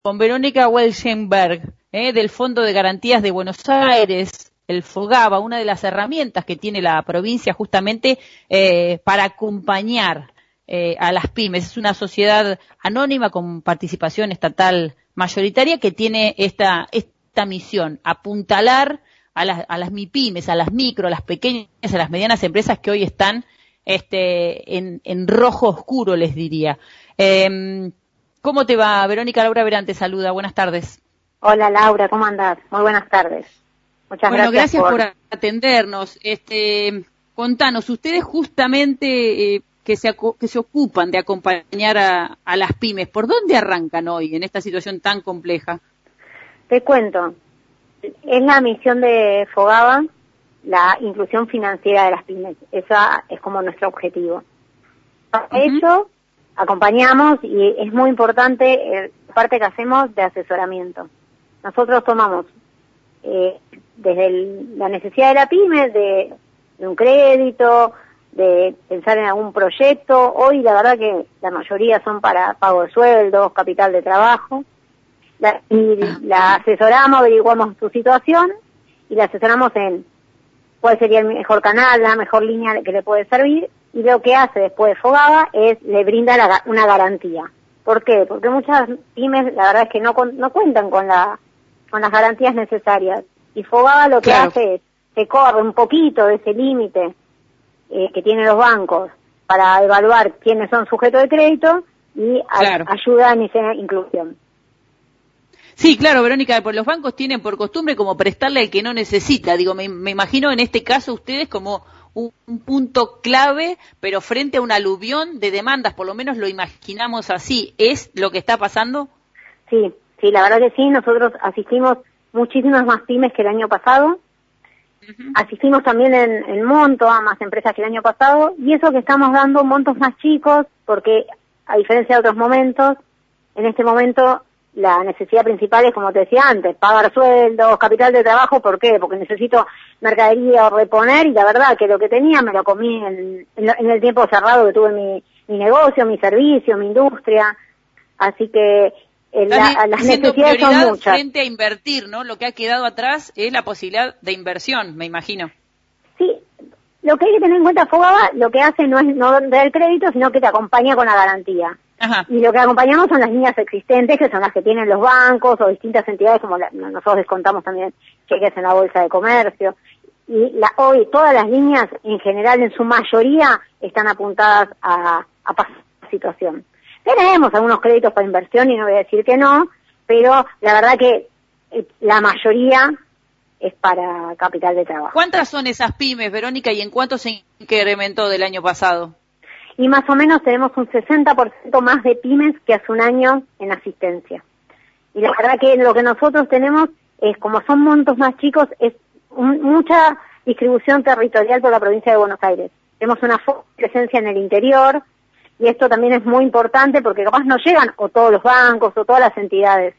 con Verónica Welschenberg, del Fondo de Garantías de Buenos Aires, el FOGABA, una de las herramientas que tiene la provincia justamente para acompañar a las pymes. Es una sociedad anónima con participación estatal mayoritaria que tiene esta misión, apuntalar a las MIPYMES, a las micro, a las pequeñas, a las medianas empresas que hoy están en rojo oscuro, les diría. ¿Cómo te va, Verónica? Laura Verán te saluda. Buenas tardes. Hola, Laura, ¿cómo andás? Muy buenas tardes. Muchas gracias por atendernos. Contanos, ustedes justamente que se ocupan de acompañar a las pymes, ¿por dónde arrancan hoy en esta situación tan compleja? Te cuento, es la misión de FOGABA, la inclusión financiera de las pymes. Esa es como nuestro objetivo. De hecho, acompañamos y es muy importante la parte que hacemos de asesoramiento. Nosotros tomamos desde la necesidad de la pyme, de un crédito, de pensar en algún proyecto. Hoy la verdad que la mayoría son para pago de sueldos, capital de trabajo. La asesoramos, averiguamos su situación y la asesoramos en cuál sería el mejor canal, la mejor línea que le puede servir. Y lo que hace después de FOGABA es le brinda una garantía. ¿Por qué? Porque muchas pymes la verdad es que no cuentan con las garantías necesarias. Y FOGABA lo que hace es se corre un poquito de ese límite que tienen los bancos para evaluar quiénes son sujetos de crédito y ayuda en esa inclusión. Sí, claro, Verónica, pues los bancos tienen por costumbre como prestarle al que no necesita. Digo, me imagino en este caso ustedes como un punto clave, pero frente a un aluvión de demandas, por lo menos lo imaginamos así. ¿Es lo que está pasando? Sí, la verdad que sí. Nosotros asistimos muchísimas más pymes que el año pasado. Asistimos también en monto a más empresas que el año pasado, y eso que estamos dando montos más chicos, porque a diferencia de otros momentos, en este momento la necesidad principal es, como te decía antes, pagar sueldos, capital de trabajo. ¿Por qué? Porque necesito mercadería o reponer, y la verdad que lo que tenía me lo comí en el tiempo cerrado que tuve mi negocio, mi servicio, mi industria. Así que las necesidades son muchas. Frente a invertir, ¿no? Lo que ha quedado atrás es la posibilidad de inversión, me imagino. Sí, lo que hay que tener en cuenta, FOGABA, lo que hace no es no dar el crédito, sino que te acompaña con la garantía. Ajá. Y lo que acompañamos son las líneas existentes, que son las que tienen los bancos o distintas entidades, como nosotros descontamos también cheques en la Bolsa de Comercio. Y hoy todas las líneas, en general, en su mayoría, están apuntadas a pasar la situación. Tenemos algunos créditos para inversión, y no voy a decir que no, pero la verdad que la mayoría es para capital de trabajo. ¿Cuántas son esas pymes, Verónica, y en cuánto se incrementó del año pasado? Y más o menos tenemos un 60% más de pymes que hace un año en asistencia. Y la verdad que lo que nosotros tenemos es, como son montos más chicos, es mucha distribución territorial por la provincia de Buenos Aires. Tenemos una fuerte presencia en el interior, y esto también es muy importante porque capaz no llegan o todos los bancos o todas las entidades.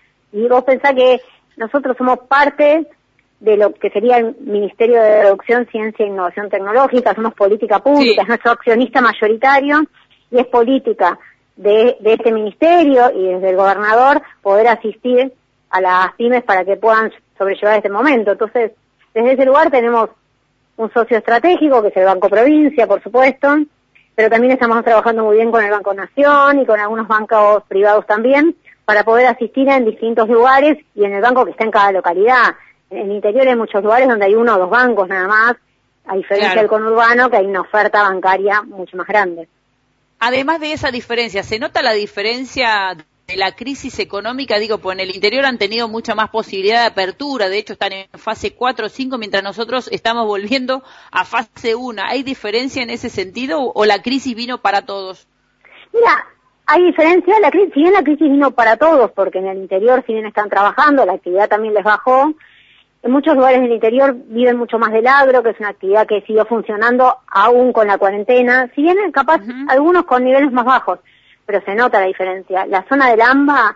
Y vos pensás que nosotros somos parte de lo que sería el Ministerio de Producción, Ciencia e Innovación Tecnológica, somos política pública, es nuestro accionista mayoritario, y es política de este ministerio y desde el gobernador poder asistir a las pymes para que puedan sobrellevar este momento. Entonces, desde ese lugar tenemos un socio estratégico, que es el Banco Provincia, por supuesto, pero también estamos trabajando muy bien con el Banco Nación y con algunos bancos privados también, para poder asistir en distintos lugares y en el banco que está en cada localidad. En el interior hay muchos lugares donde hay uno o dos bancos nada más, a diferencia del conurbano, que hay una oferta bancaria mucho más grande. Además de esa diferencia, ¿se nota la diferencia de la crisis económica? Digo, pues en el interior han tenido mucha más posibilidad de apertura, de hecho están en fase 4 o 5, mientras nosotros estamos volviendo a fase 1. ¿Hay diferencia en ese sentido o la crisis vino para todos? Mira, hay diferencia, si bien la crisis vino para todos, porque en el interior, si bien están trabajando, la actividad también les bajó. En muchos lugares del interior viven mucho más del agro, que es una actividad que siguió funcionando aún con la cuarentena, si bien capaz algunos con niveles más bajos, pero se nota la diferencia. La zona del AMBA,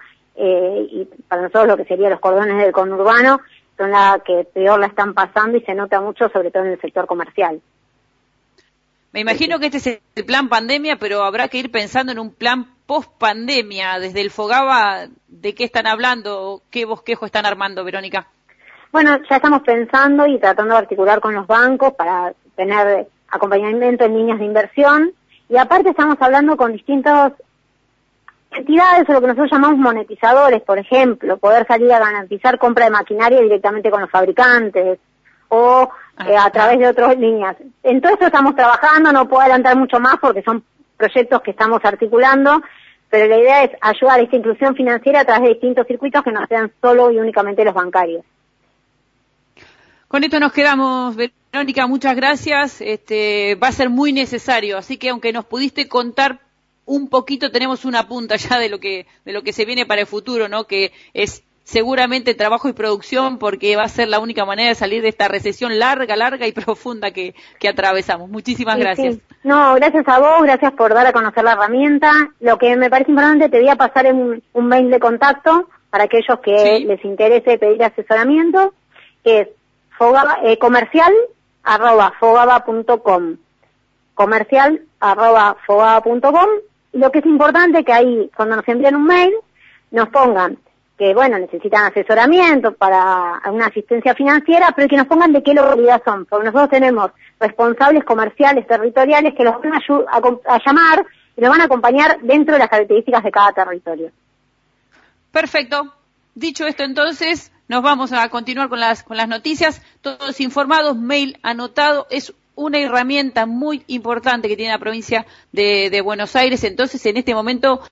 y para nosotros lo que serían los cordones del conurbano, son la que peor la están pasando, y se nota mucho, sobre todo en el sector comercial. Me imagino que este es el plan pandemia, pero habrá que ir pensando en un plan post pandemia. Desde el Fogaba, ¿de qué están hablando? ¿Qué bosquejo están armando, Verónica? Bueno, ya estamos pensando y tratando de articular con los bancos para tener acompañamiento en líneas de inversión, y aparte estamos hablando con distintas entidades o lo que nosotros llamamos monetizadores, por ejemplo, poder salir a garantizar compra de maquinaria directamente con los fabricantes o a través de otras líneas. En todo eso estamos trabajando, no puedo adelantar mucho más porque son proyectos que estamos articulando, pero la idea es ayudar a esta inclusión financiera a través de distintos circuitos que no sean solo y únicamente los bancarios. Con esto nos quedamos, Verónica, muchas gracias. Va a ser muy necesario, así que aunque nos pudiste contar un poquito, tenemos una punta ya de lo que se viene para el futuro, ¿no? Que es seguramente trabajo y producción, porque va a ser la única manera de salir de esta recesión larga y profunda que atravesamos. Muchísimas gracias. Sí. No, gracias a vos, gracias por dar a conocer la herramienta. Lo que me parece importante, te voy a pasar en un mail de contacto para aquellos que les interese pedir asesoramiento, que es comercial@fogaba.com, comercial@fogaba.com. Y lo que es importante que ahí, cuando nos envíen un mail, nos pongan que, bueno, necesitan asesoramiento para una asistencia financiera, pero que nos pongan de qué localidad son, porque nosotros tenemos responsables comerciales territoriales que los van a llamar y los van a acompañar dentro de las características de cada territorio. Perfecto. Dicho esto, entonces, nos vamos a continuar con las noticias. Todos informados, mail anotado, es una herramienta muy importante que tiene la provincia de Buenos Aires. Entonces, en este momento